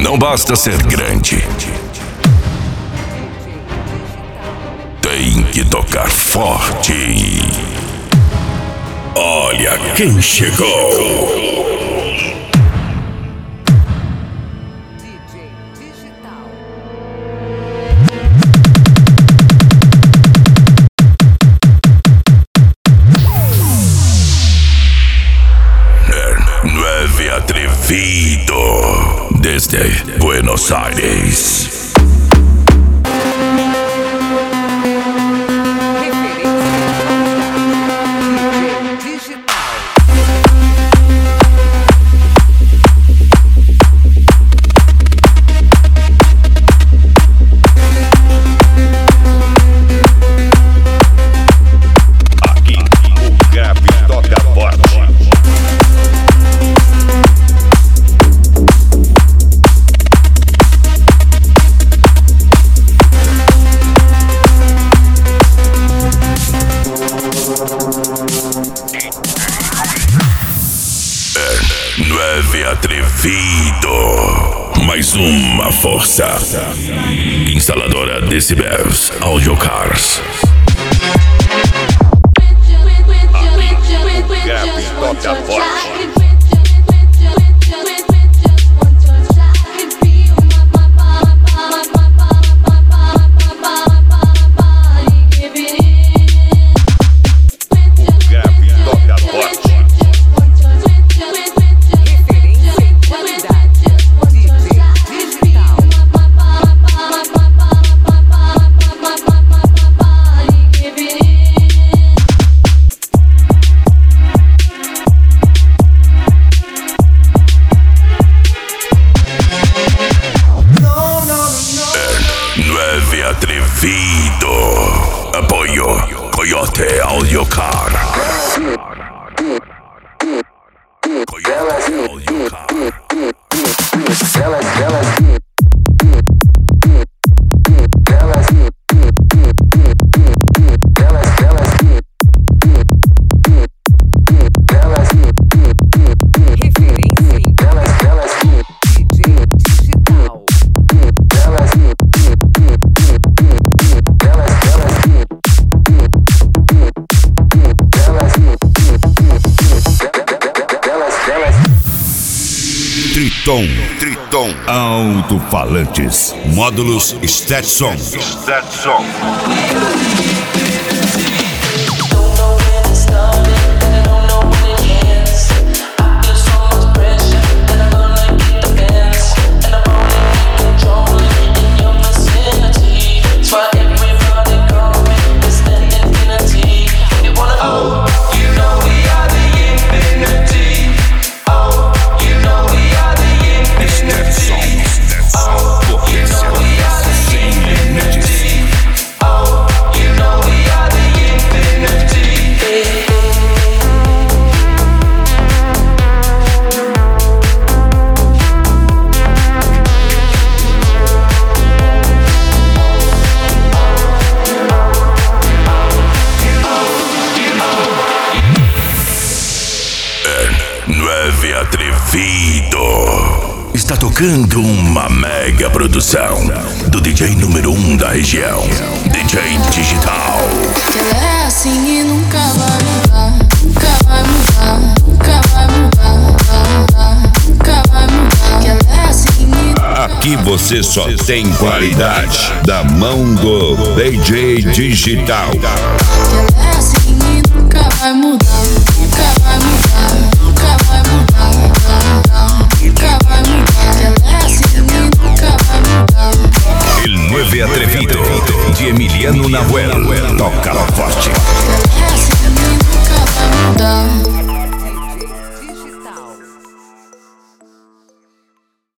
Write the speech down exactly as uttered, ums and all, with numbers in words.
Não basta ser grande, tem que tocar forte. Olha quem chegou. Atrevido desde Buenos Aires. Atrevido, mais uma força. Instaladora Decibels Audio Cars. Gap toca forte. Atrevido. Apoio Coyote Audio Car. Coyote Audio Car. Triton, Triton, alto-falantes, módulos Stetson. Stetson. Atrevido. Está tocando uma mega produção do D J número um da região, D J Digital. Ela é assim e nunca vai mudar, nunca vai mudar, nunca vai mudar, nunca vai mudar. Ela é assim e nunca. Aqui você só tem qualidade da mão do D J Digital. Ela é assim e nunca vai mudar, nunca vai mudar, nunca vai mudar, nunca vai mudar. Ela é assim e nunca vai mudar. El nueve Atrevido de Emiliano Nahuel. Toca forte. Ela é assim e nunca vai mudar.